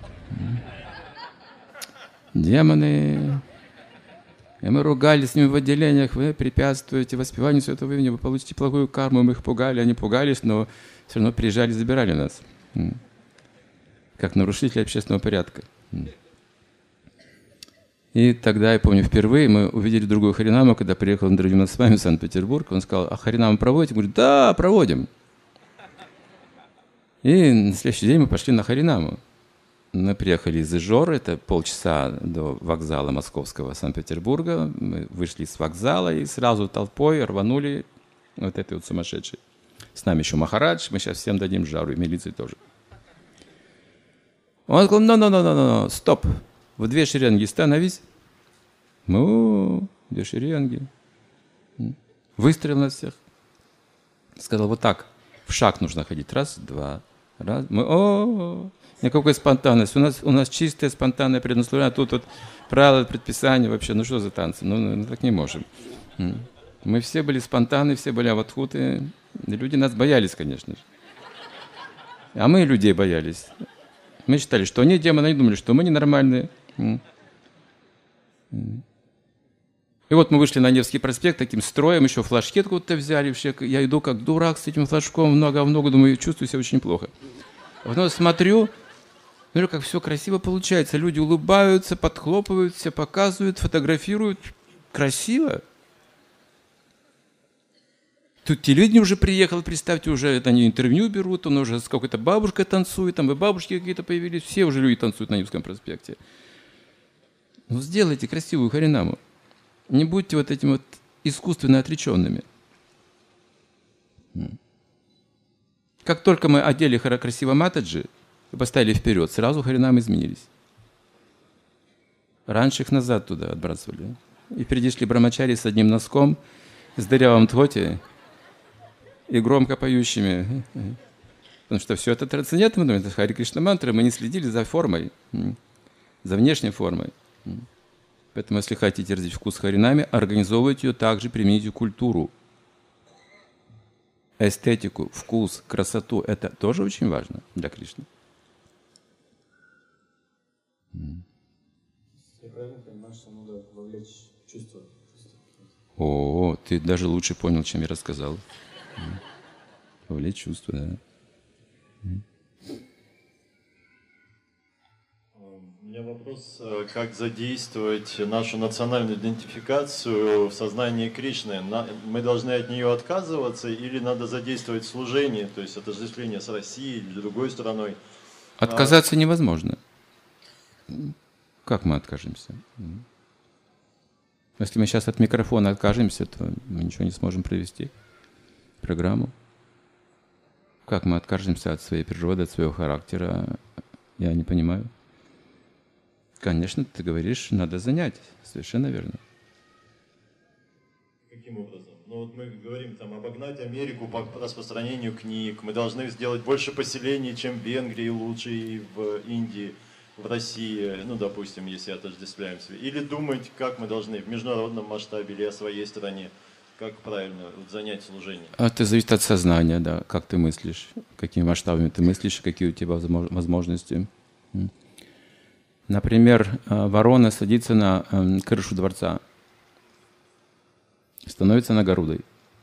Демоны. И мы ругались с ними в отделениях, вы препятствуете воспеванию святого имени, вы получите плохую карму. Мы их пугали, они пугались, но все равно приезжали, забирали нас. Как нарушители общественного порядка. И тогда, я помню, впервые мы увидели другую харинаму, когда приехал Андрей Димович с вами в Санкт-Петербург. Он сказал, а харинаму проводите? Я говорю, да, проводим. И на следующий день мы пошли на харинаму. Мы приехали из Ижоры, это полчаса до вокзала московского Санкт-Петербурга. Мы вышли с вокзала и сразу толпой рванули вот этой вот сумасшедшей. С нами еще Махарадж, мы сейчас всем дадим жару, и милиции тоже. Он сказал, стоп, в две шеренги становись. Мы, две шеренги. Выстрелил на всех. Сказал, вот так, в шаг нужно ходить. Раз, два, раз. Мы, никакой спонтанности. У нас чистое спонтанное преднасловление, а тут вот правила, предписания вообще. Ну что за танцы? Ну так не можем. Мы все были спонтанны, все были аватхуты. Люди нас боялись, конечно же. А мы людей боялись. Мы считали, что они демоны, они думали, что мы ненормальные. И вот мы вышли на Невский проспект таким строем, еще флажки откуда-то взяли. Я иду как дурак с этим флажком, много-много, думаю, чувствую себя очень плохо. А потом смотрю, как все красиво получается. Люди улыбаются, подхлопывают, все показывают, фотографируют. Красиво. Тут телевидение уже приехало, представьте, уже это они интервью берут, он уже с какой-то бабушкой танцует, там и бабушки какие-то появились, все уже люди танцуют на Невском проспекте. Ну, сделайте красивую харинаму. Не будьте вот этими вот искусственно отреченными. Как только мы одели красиво матаджи и поставили вперед, сразу харинамы изменились. Раньше их назад туда отбрасывали. И впереди шли брамачари с одним носком, с дырявым тхоти и громко поющими. Потому что все это трансцендентно, это Хари Кришна мантры, мы не следили за формой, за внешней формой. Поэтому, если хотите развить вкус харинами, организовывайте ее также, примените культуру. Эстетику, вкус, красоту – это тоже очень важно для Кришны. Я правильно понимаю, что надо вовлечь чувства? О, ты даже лучше понял, чем я рассказал. Вовлечь чувства, да. У меня вопрос, как задействовать нашу национальную идентификацию в сознании Кришны? Мы должны от нее отказываться или надо задействовать служение, то есть отождествление с Россией или другой страной? Отказаться невозможно. Как мы откажемся? Если мы сейчас от микрофона откажемся, то мы ничего не сможем провести программу. Как мы откажемся от своей природы, от своего характера, я не понимаю. Конечно, ты говоришь, надо занять. Совершенно верно. Каким образом? Ну вот мы говорим там обогнать Америку по распространению книг. Мы должны сделать больше поселений, чем в Венгрии, лучше и в Индии, в России, ну, допустим, если отождествляемся. Или думать, как мы должны в международном масштабе или о своей стране, как правильно занять служение. Это зависит от сознания, да, как ты мыслишь, какими масштабами ты мыслишь, какие у тебя возможности. Например, ворона садится на крышу дворца, становится Нагарудой,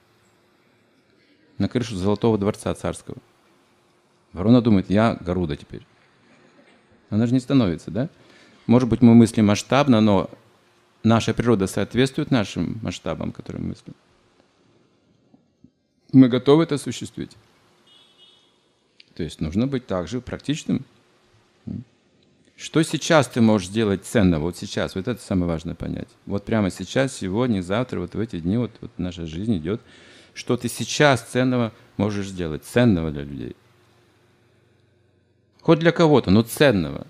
на крышу Золотого дворца царского. Ворона думает, я Гаруда теперь. Она же не становится, да? Может быть, мы мыслим масштабно, но наша природа соответствует нашим масштабам, которые мы мыслим. Мы готовы это осуществить. То есть нужно быть также практичным. Что сейчас ты можешь сделать ценного? Вот сейчас, вот это самое важное понять. Вот прямо сейчас, сегодня, завтра, вот в эти дни, вот наша жизнь идет. Что ты сейчас ценного можешь сделать? Ценного для людей. Хоть для кого-то, но ценного.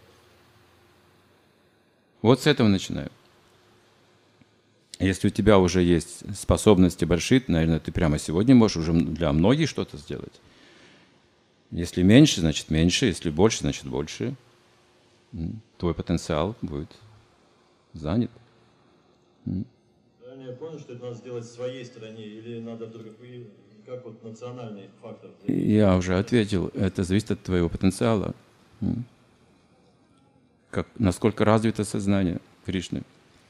Вот с этого начинаю. Если у тебя уже есть способности большие, наверное, ты прямо сегодня можешь уже для многих что-то сделать. Если меньше, значит меньше. Если больше, значит больше. Твой потенциал будет занят. Правильно я понял, что это надо сделать в своей стране или надо как вот национальный фактор? Я уже ответил, это зависит от твоего потенциала. Насколько развито сознание Кришны.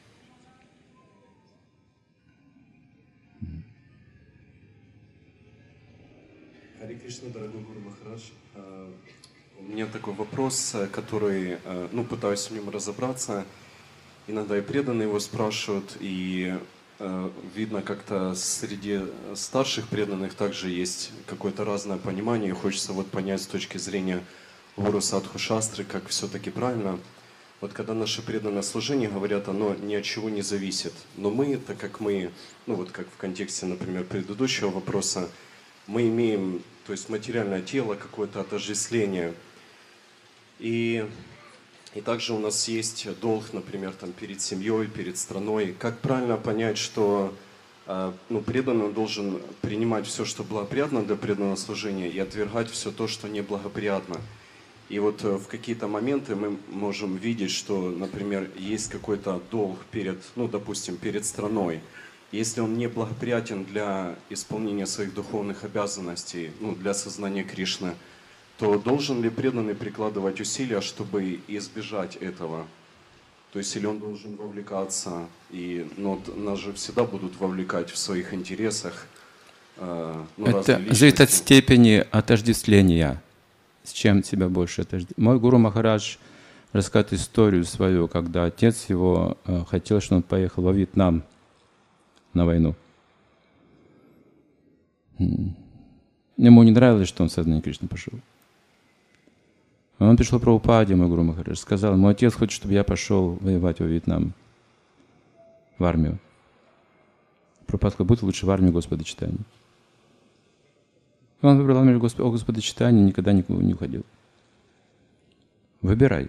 Хари Кришна, дорогой Гуру Махарадж. У меня такой вопрос, который, пытаюсь в нем разобраться. Иногда и преданные его спрашивают, и видно как-то среди старших преданных также есть какое-то разное понимание. И хочется вот понять с точки зрения Гуру Садху Шастры, как все-таки правильно. Вот когда наши преданные служения говорят, оно ни от чего не зависит. Но мы, так как мы, как в контексте, например, предыдущего вопроса, мы имеем, то есть материальное тело, какое-то отождествление. И также у нас есть долг, например, там, перед семьей, перед страной. Как правильно понять, что преданный должен принимать все, что благоприятно для преданного служения, и отвергать все то, что неблагоприятно? И вот в какие-то моменты мы можем видеть, что, например, есть какой-то долг перед, допустим, перед страной. Если он не благоприятен для исполнения своих духовных обязанностей, для сознания Кришны, то должен ли преданный прикладывать усилия, чтобы избежать этого? То есть или он должен вовлекаться, и нас же всегда будут вовлекать в своих интересах. Это зависит от степени отождествления. С чем тебя больше отождествляет? Мой Гуру Махарадж рассказывает историю свою, когда отец его хотел, чтобы он поехал во Вьетнам на войну. Ему не нравилось, что он в сознание Кришны пошел. Он пришел к Прабхупаде, мой Гуру Махарадж, сказал, мой отец хочет, чтобы я пошел воевать во Вьетнам, в армию. Прабхупада сказал, будь лучше в армию Господа читания. Он выбрал мир Господочитания, никогда никуда не уходил. Выбирай.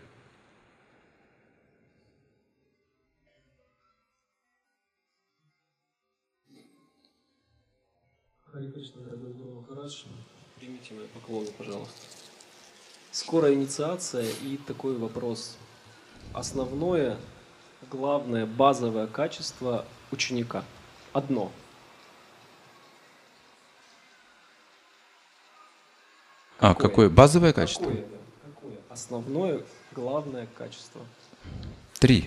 Харе Кришна, дорогой Гуру Махарадж, примите мои поклоны, пожалуйста. Скорая инициация и такой вопрос. Основное, главное, базовое качество ученика. Одно. Какое? Базовое качество? Какое? Основное, главное качество. 3.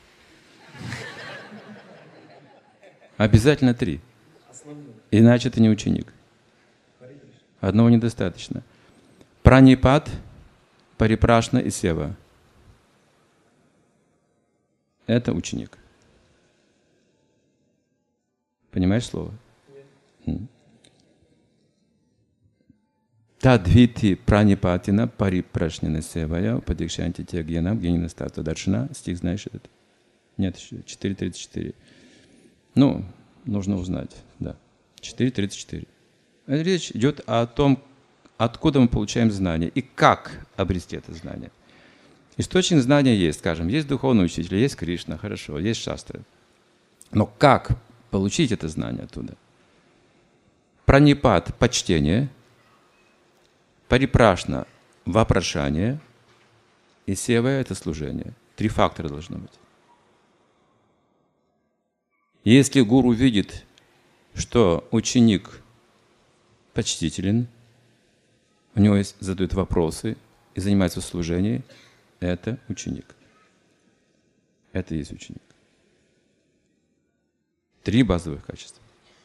Обязательно 3. Иначе ты не ученик. Одного недостаточно. Пранипат, парипрашна и сева. Это ученик. Понимаешь слово? Тадвити пранипатина парипрашнина севая упадикшанти тягьянам генина статуа даршина. Стих знаешь этот? Нет, еще 4.34. Ну, нужно узнать. Да. 4.34. Речь идет о том, откуда мы получаем знания и как обрести это знание. Источник знания есть, скажем, есть духовный учитель, есть Кришна, хорошо, есть шастры. Но как получить это знание оттуда? Пранипат – почтение, парипрашна – вопрошание, и сева – это служение. 3 фактора должно быть. Если гуру видит, что ученик почтителен, у него задают вопросы и занимается в служении, это ученик. Это и есть ученик. 3 базовых качества.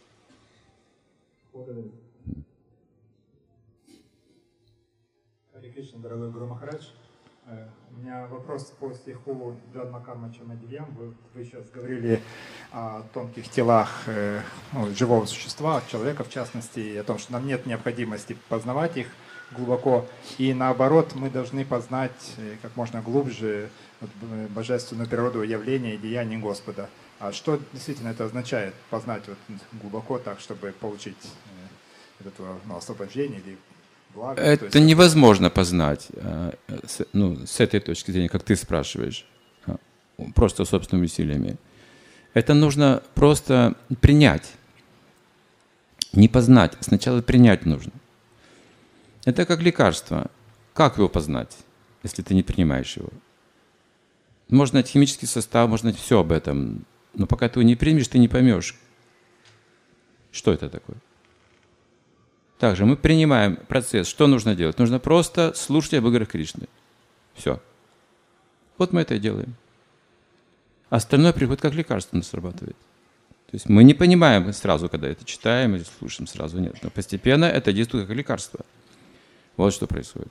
Харе Кришна, дорогой Гуру Махарадж. У меня вопрос по стиху Джанма Карма Чамадильям. Вы сейчас говорили о тонких телах живого существа, человека в частности, и о том, что нам нет необходимости познавать их глубоко. И наоборот, мы должны познать как можно глубже божественную природу явления и деяний Господа. А что действительно это означает? Познать глубоко так, чтобы получить это освобождение или благо? Это невозможно познать, с этой точки зрения, как ты спрашиваешь, просто собственными усилиями. Это нужно просто принять. Не познать, сначала принять нужно. Это как лекарство. Как его познать, если ты не принимаешь его? Можно знать химический состав, можно знать все об этом, но пока ты его не примешь, ты не поймешь, что это такое. Также мы принимаем процесс. Что нужно делать? Нужно просто слушать об играх Кришны. Все. Вот мы это и делаем. Остальное приходит как лекарство, нас срабатывает. То есть мы не понимаем сразу, когда это читаем или слушаем, сразу нет. Но постепенно это действует как лекарство. Вот что происходит.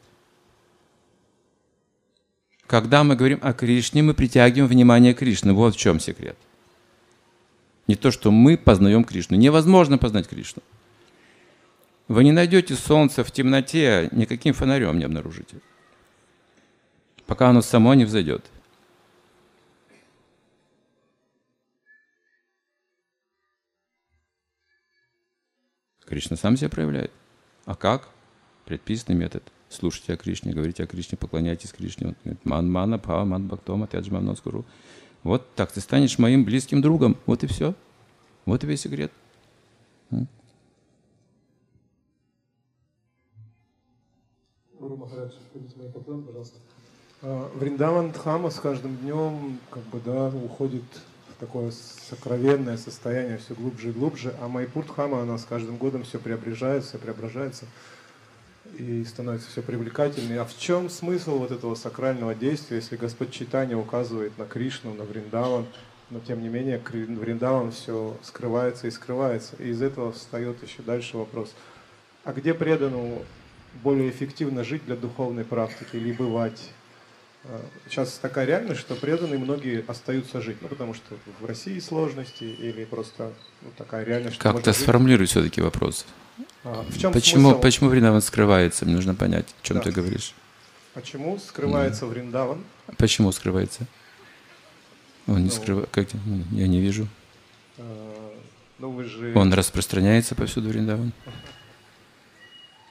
Когда мы говорим о Кришне, мы притягиваем внимание Кришны. Вот в чем секрет. Не то, что мы познаем Кришну. Невозможно познать Кришну. Вы не найдете солнце в темноте, никаким фонарем не обнаружите, пока оно само не взойдет. Кришна сам себя проявляет. А как? Предписанный метод. Слушайте о Кришне, говорите о Кришне, поклоняйтесь Кришне. Он говорит, ман мана пава ман бхактома тяджмамнон скуру. Вот так ты станешь моим близким другом. Вот и все. Вот и весь секрет. Гуру Махарадж, примите мои поклоны, пожалуйста. Вриндаван Дхама с каждым днем уходит в такое сокровенное состояние все глубже и глубже, а Майяпур Дхама, она с каждым годом все преображается и становится все привлекательнее. А в чем смысл вот этого сакрального действия, если Господь Чайтанья указывает на Кришну, на Вриндаван, но тем не менее Вриндаван все скрывается и скрывается. И из этого встает еще дальше вопрос, а где преданному более эффективно жить для духовной практики или бывать? Сейчас такая реальность, что преданные многие остаются жить, потому что в России сложности или просто такая реальность, что как-то сформулируй все-таки вопрос. В чем почему Вриндаван скрывается? Мне нужно понять, о чем ты говоришь. Почему скрывается Вриндаван? Почему скрывается? Он не скрывает. Как? Я не вижу. Вы же... Он распространяется повсюду Вриндаван.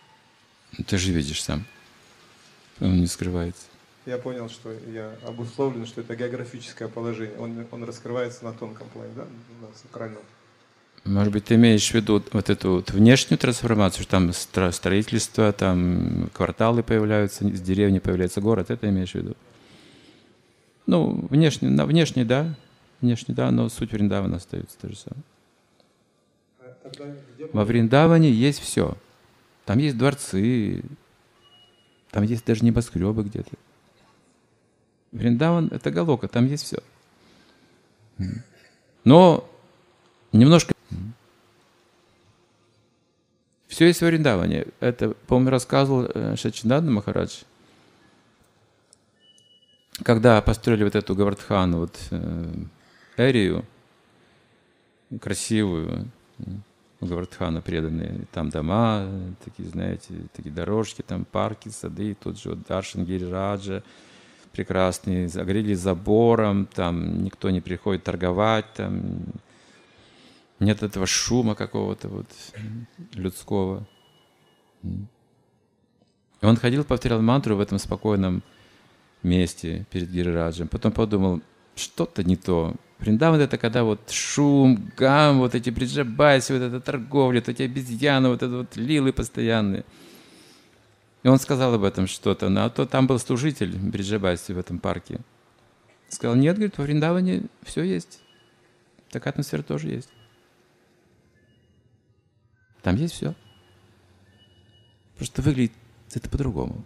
Ты же видишь сам. Он не скрывается. Я понял, что я обусловлен, что это географическое положение. Он раскрывается на тонком плане, да? На сакральном. Может быть, ты имеешь в виду вот эту вот внешнюю трансформацию, что там строительство, там кварталы появляются, из деревни появляется город, это имеешь в виду? Ну, внешне, да, но суть Вриндавана остается то же самое. Во Вриндаване есть все. Там есть дворцы, там есть даже небоскребы где-то. Вриндаван — это Галока, там есть все. Но немножко... Все есть в Вриндаване. Это, по-моему, рассказывал Шачинанда Махарадж. Когда построили вот эту Гавардхану, вот эрию, красивую, Гавардхану преданные, там дома, такие, знаете, такие дорожки, там парки, сады, тут же вот Даршан Гирираджа, прекрасные, загорели забором, там никто не приходит торговать, там нет этого шума какого-то вот людского. И он ходил, повторял мантру в этом спокойном месте перед Гирираджем. Потом подумал, что-то не то. Вриндаван — это когда вот шум, гам, вот эти бриджабайсы, вот эта торговля, вот эти обезьяны, вот это вот лилы постоянные. И он сказал об этом что-то. А то там был служитель бриджабайси в этом парке. Сказал, нет, говорит, во Вриндаване все есть. Такая атмосфера тоже есть. Там есть все. Просто выглядит это по-другому.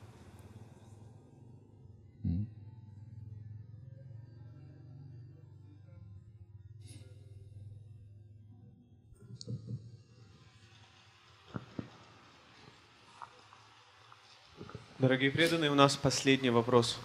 Дорогие преданные, у нас последний вопрос.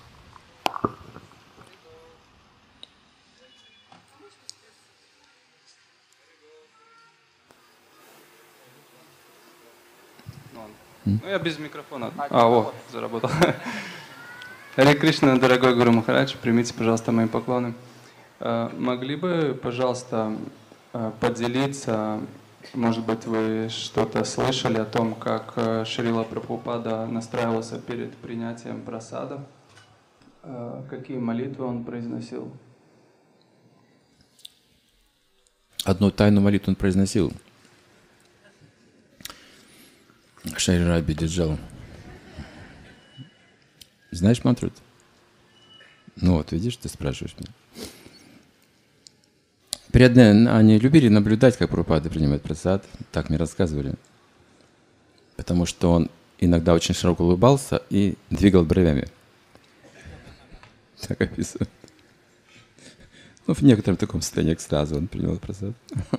Ну, я без микрофона. О, заработал. Харе Кришна, дорогой Гуру Махарадж, примите, пожалуйста, мои поклоны. Могли бы, пожалуйста, поделиться, может быть, вы что-то слышали о том, как Шрила Прабхупада настраивался перед принятием прасада? Какие молитвы он произносил? Одну тайную молитву он произносил. Шри Раби Диджал. Знаешь мантру? Ну вот, видишь, ты спрашиваешь меня. Преданные, они любили наблюдать, как Прабхупада принимает прасад. Так мне рассказывали. Потому что он иногда очень широко улыбался и двигал бровями. Так описывают. Ну, в некотором таком состоянии экстаза он принимал прасад.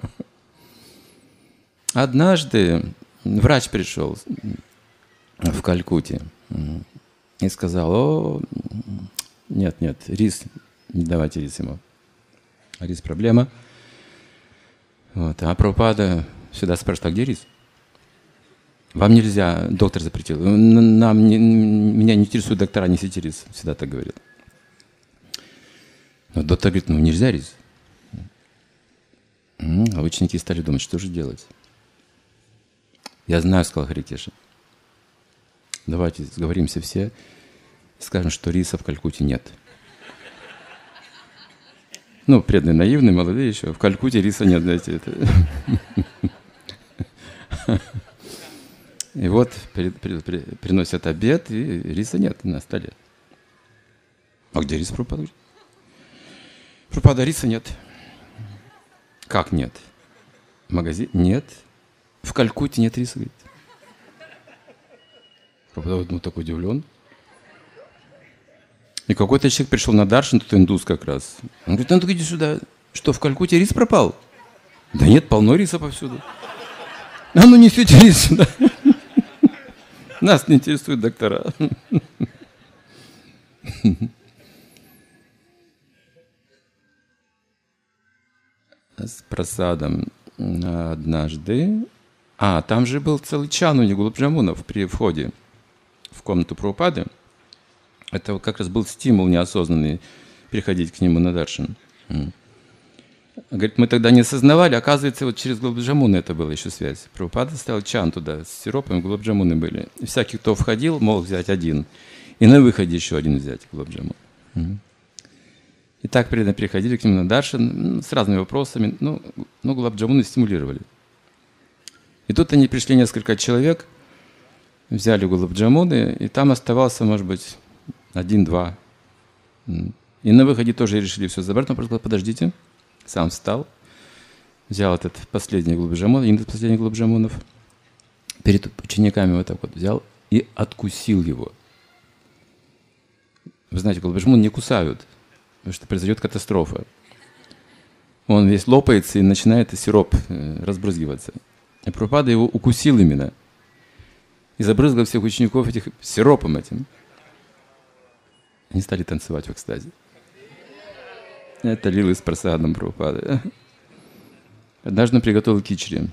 Однажды врач пришел в Калькутте и сказал, нет, рис, не давайте рис ему. Рис проблема. Вот. А Прабхупада всегда спрашивает, а где рис? Вам нельзя, доктор запретил. Меня не интересуют доктора, несите рис. Всегда так говорил. Но доктор говорит, нельзя рис. А ученики стали думать, что же делать. Я знаю, сказал Хари Кеша. Давайте сговоримся все и скажем, что риса в Калькутте нет. Ну, преданные, наивные, молодые еще. В Калькутте риса нет, знаете. И вот приносят обед, и риса нет на столе. А где рис, Прабхупада? Прабхупада, риса нет. Как нет? В магазине? Нет. В Калькутте нет риса, говорит. Прабхупада, такой удивлен. И какой-то человек пришел на даршан, тут индус как раз. Он говорит, ну иди сюда. Что, в Калькутте рис пропал? Да нет, полно риса повсюду. А ну несите рис сюда. Нас не интересуют доктора. С прасадом однажды... там же был целый чан у него Гулаб-Джамунов при входе в комнату Прабхупады. Это как раз был стимул неосознанный приходить к нему на даршан. Говорит, мы тогда не осознавали, оказывается, вот через гулаб-джамуны это была еще связь. Прабхупада ставил чан туда, с сиропом, гулаб-джамуны были. И всякий, кто входил, мог взять один. И на выходе еще один взять гулаб-джамун. И так преданные приходили к нему на даршан с разными вопросами, но гулаб-джамуны стимулировали. И тут они пришли несколько человек, взяли гулаб-джамуны, и там оставался, может быть, 1-2. И на выходе тоже решили все забрать, но просто подождите. Сам встал, взял этот последний гулаб-джамун, один из последних гулаб-джамунов, перед учениками вот так вот взял и откусил его. Вы знаете, гулаб-джамун не кусают, потому что произойдет катастрофа. Он весь лопается и начинает сироп разбрызгиваться. И Прабхупада его укусил именно. И забрызгал всех учеников этих сиропом этим. Они стали танцевать в экстазе. Это лилы с прасадом Прабхупады. Однажды он приготовил кичри.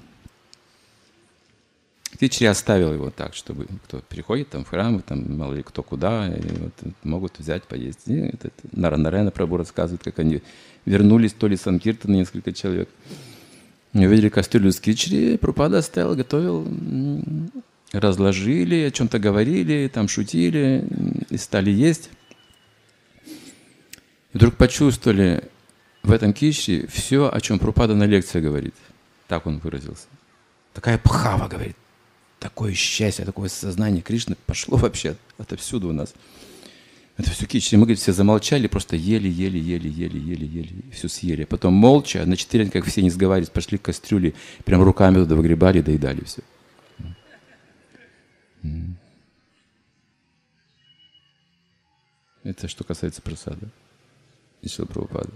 Кичри оставил его так, чтобы кто приходит там в храм, там мало ли кто куда, и вот могут взять, поесть. И Нарайана Прабху рассказывает, как они вернулись, то ли Санкиртана, несколько человек. И увидели кастрюлю с кичри, Прабхупада оставил, готовил, разложили, о чем-то говорили, там шутили, и стали есть. И вдруг почувствовали в этом кичри все, о чем Прабхупада на лекции говорит. Так он выразился. Такая бхава, говорит. Такое счастье, такое сознание Кришны пошло вообще отовсюду у нас. Это все кичри. Мы, говорит, все замолчали, просто ели, и все съели. Потом молча, на 4, как все не сговаривались, пошли к кастрюле, прям руками туда выгребали, доедали все. Это что касается прасада. Ишла Прабхупада.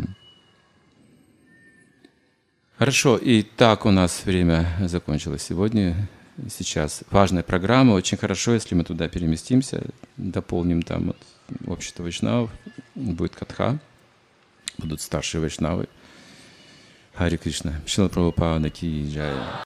Хорошо, и так у нас время закончилось сегодня. Сейчас важная программа. Очень хорошо, если мы туда переместимся, дополним там вот общество вайшнавов, будет катха, будут старшие вайшнавы. Харе Кришна. Шрила Прабхупада ки джай.